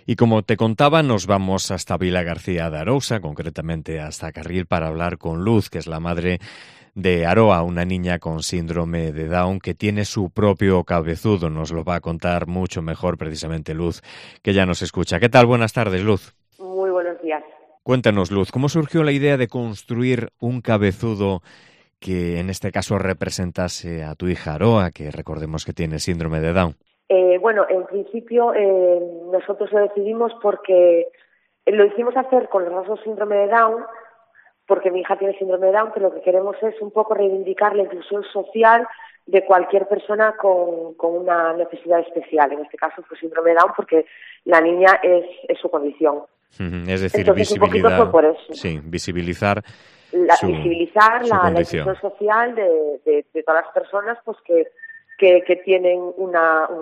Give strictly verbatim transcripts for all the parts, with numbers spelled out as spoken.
Y como te contaba, nos vamos hasta Vila García de Arousa, concretamente hasta Carril, para hablar con Luz, que es la madre de Aroa, una niña con síndrome de Down que tiene su propio cabezudo. Nos lo va a contar mucho mejor precisamente Luz, que ya nos escucha. ¿Qué tal? Buenas tardes, Luz. Muy buenos días. Cuéntanos, Luz, ¿cómo surgió la idea de construir un cabezudo que en este caso representase a tu hija Aroa, que recordemos que tiene síndrome de Down? Eh, bueno, en principio eh, nosotros lo decidimos porque lo hicimos hacer con los rasgos síndrome de Down, porque mi hija tiene síndrome de Down, que lo que queremos es un poco reivindicar la inclusión social de cualquier persona con, con una necesidad especial. En este caso fue síndrome de Down porque la niña es, es su condición. Uh-huh. Es decir, Entonces, visibilidad, un poquito fue por eso. Sí, visibilizar la, su, visibilizar su la, la inclusión social de, de, de todas las personas pues que Que, que tienen una, una,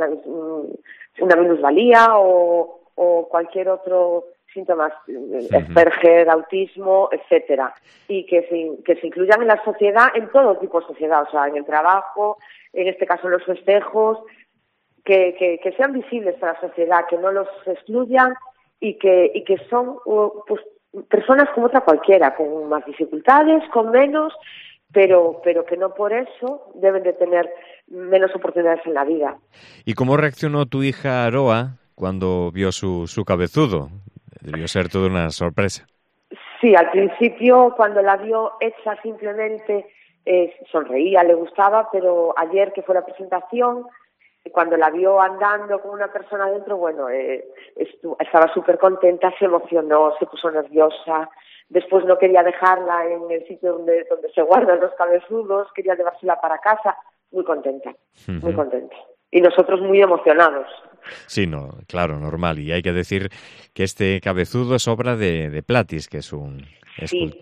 una minusvalía o, o cualquier otro síntoma, Asperger, autismo, etcétera, y que se, que se incluyan en la sociedad, en todo tipo de sociedad, o sea, en el trabajo, en este caso en los festejos, que, que, que sean visibles para la sociedad, que no los excluyan y que, y que son pues, personas como otra cualquiera, con más dificultades, con menos, pero pero que no por eso deben de tener menos oportunidades en la vida. ¿Y cómo reaccionó tu hija Aroa cuando vio su, su cabezudo? Debió ser toda una sorpresa. Sí, al principio cuando la vio hecha simplemente eh, sonreía, le gustaba, pero ayer que fue la presentación, cuando la vio andando con una persona adentro, bueno, eh, estu- estaba súper contenta, se emocionó, se puso nerviosa. Después no quería dejarla en el sitio donde, donde se guardan los cabezudos, quería llevársela para casa. Muy contenta, uh-huh. muy contenta. Y nosotros muy emocionados. Sí, no, claro, normal. Y hay que decir que este cabezudo es obra de, de Platis, que es un... Sí,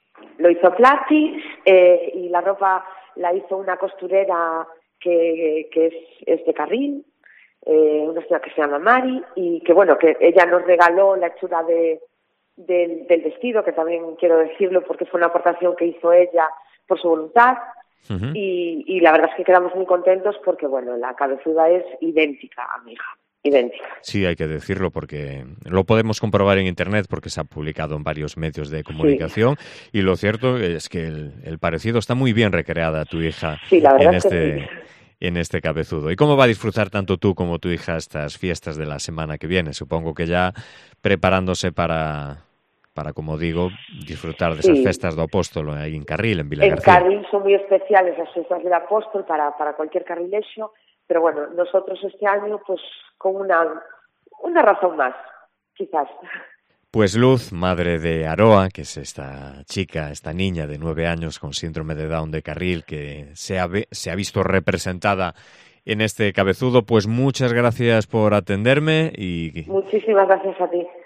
lo hizo Platis eh, y la ropa la hizo una costurera que, que es, es de Carril, eh, una señora que se llama Mari, y que bueno, que ella nos regaló la hechura de... Del, del vestido, que también quiero decirlo porque fue una aportación que hizo ella por su voluntad. Uh-huh. y, y la verdad es que quedamos muy contentos porque, bueno, la cabezuda es idéntica a mi hija, idéntica. Sí, hay que decirlo porque lo podemos comprobar en Internet porque se ha publicado en varios medios de comunicación sí. Y lo cierto es que el, el parecido está muy bien recreada tu hija sí, la verdad en es este... que sí. en este cabezudo. ¿Y cómo va a disfrutar tanto tú como tu hija estas fiestas de la semana que viene? Supongo que ya preparándose para, para como digo, disfrutar de esas sí. festas do Apóstolo ahí en Carril, en Vila García. En Carril son muy especiales las fiestas del Apóstol para, para cualquier carrilexo, pero bueno, nosotros este año pues con una, una razón más, quizás. Pues Luz, madre de Aroa, que es esta chica, esta niña de nueve años con síndrome de Down de Carril, que se ha, se ha visto representada en este cabezudo, pues muchas gracias por atenderme y... Muchísimas gracias a ti.